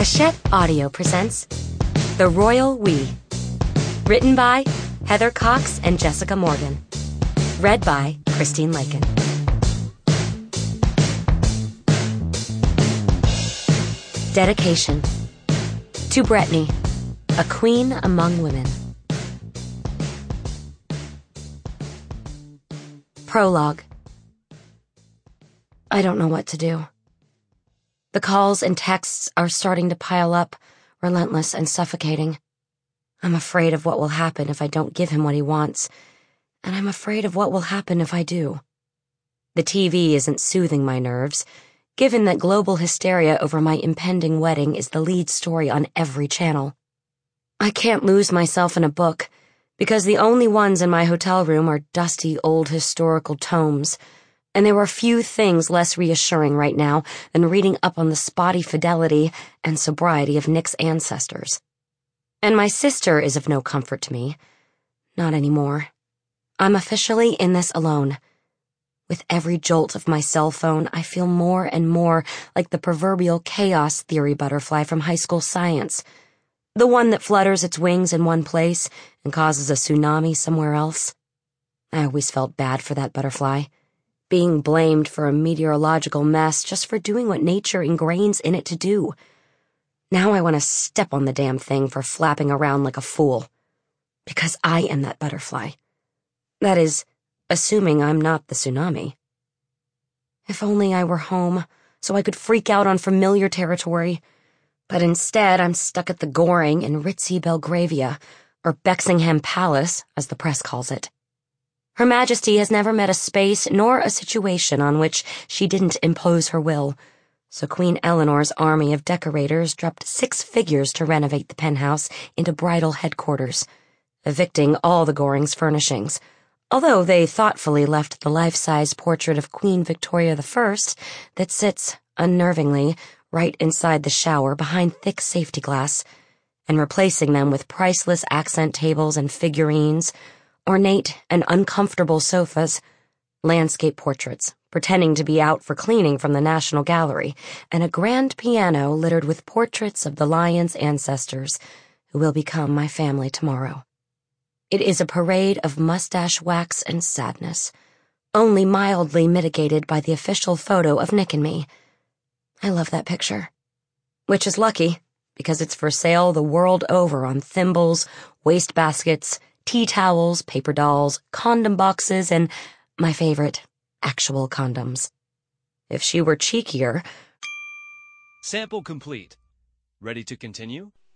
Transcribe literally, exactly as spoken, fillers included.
Hachette Audio presents The Royal We. Written by Heather Cox and Jessica Morgan. Read by Christine Lakin. Dedication. To Brittany, a queen among women. Prologue. I don't know what to do. The calls and texts are starting to pile up, relentless and suffocating. I'm afraid of what will happen if I don't give him what he wants, and I'm afraid of what will happen if I do. The T V isn't soothing my nerves, given that global hysteria over my impending wedding is the lead story on every channel. I can't lose myself in a book, because the only ones in my hotel room are dusty old historical tomes, and there are few things less reassuring right now than reading up on the spotty fidelity and sobriety of Nick's ancestors. And my sister is of no comfort to me. Not anymore. I'm officially in this alone. With every jolt of my cell phone, I feel more and more like the proverbial chaos theory butterfly from high school science. The one that flutters its wings in one place and causes a tsunami somewhere else. I always felt bad for that butterfly, being blamed for a meteorological mess just for doing what nature ingrains in it to do. Now I want to step on the damn thing for flapping around like a fool. Because I am that butterfly. That is, assuming I'm not the tsunami. If only I were home, so I could freak out on familiar territory. But instead, I'm stuck at the Goring in ritzy Belgravia, or Bexingham Palace, as the press calls it. Her Majesty has never met a space nor a situation on which she didn't impose her will, so Queen Eleanor's army of decorators dropped six figures to renovate the penthouse into bridal headquarters, evicting all the Goring's furnishings, although they thoughtfully left the life-size portrait of Queen Victoria the First that sits, unnervingly, right inside the shower behind thick safety glass, and replacing them with priceless accent tables and figurines, ornate and uncomfortable sofas, landscape portraits, pretending to be out for cleaning from the National Gallery, and a grand piano littered with portraits of the lion's ancestors, who will become my family tomorrow. It is a parade of mustache wax and sadness, only mildly mitigated by the official photo of Nick and me. I love that picture. Which is lucky, because it's for sale the world over on thimbles, wastebaskets, tea towels, paper dolls, condom boxes, and, my favorite, actual condoms. If she were cheekier... Sample complete. Ready to continue?